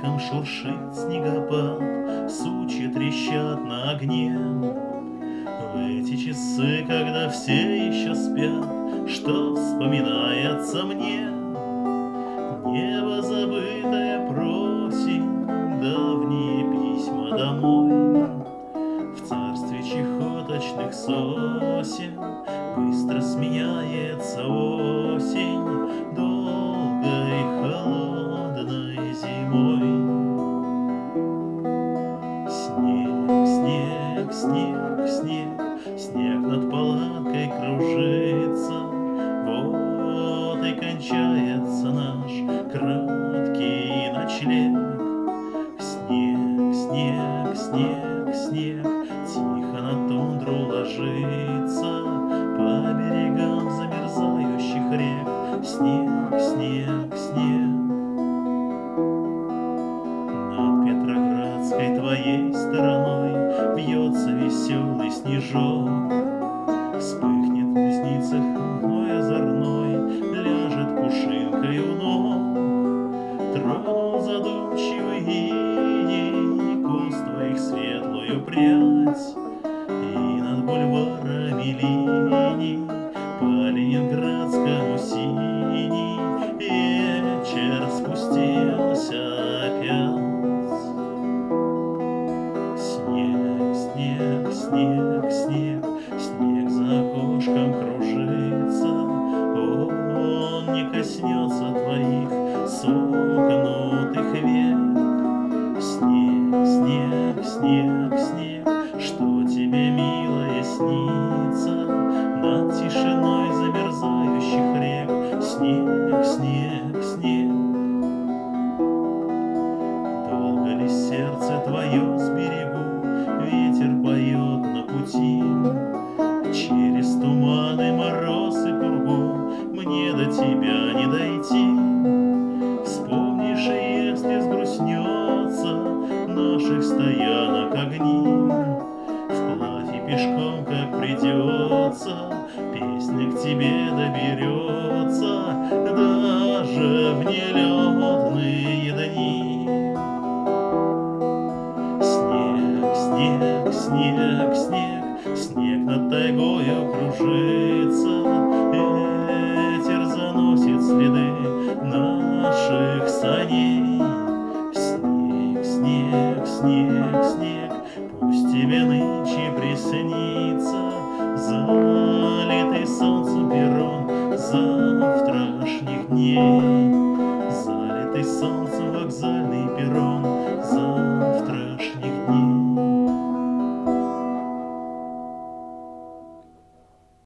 веткам шуршит снегопад, сучья трещат на огне. В эти часы, когда все еще спят, что вспоминается мне? Небо забытое просим, давние письма домой. В царстве чехоточных сосен быстро сменяется осень долгой холодной зимой. Снег, снег, снег, снег, снег над палаткой кружится. Вот и кончается наш краткий ночлег. Снег, снег, снег, снег тихо на тундру ложится, по берегам замерзающих рек. Снег, снег, снег. Над Петроградской твоей стороной вьется веселый снежок. Вспыхнет в ресницах мой озорной, ляжет пушинкой у ног. Тронул задумчивый иней кос твоих светлую прядь, и над бульварами линий по ленинградскому синий вечер спустился опять. Снег, снег, снег, снег, снег за окошком кружится. Он не коснется твоих сомкнутых век. Снег, снег, снег, снег, что тебе, милая, снится над тишиной замерзающих рек? Снег, снег, снег. Долго ли сердце твое сберегу? Ветер поет на пути. Через туманы, мороз и пургу мне до тебя не дойти. Вспомнишь, и если сгрустнется наших стоянок огни, вплавь и пешком, как придется, песня к тебе доберется даже в нелетные дни. Снег, снег, снег, снег над тайгою кружится. Ветер заносит следы наших саней. Снег, снег, снег, снег, пусть тебе нынче приснится залитый солнцем перрон завтрашних дней. Залитый солнцем вокзал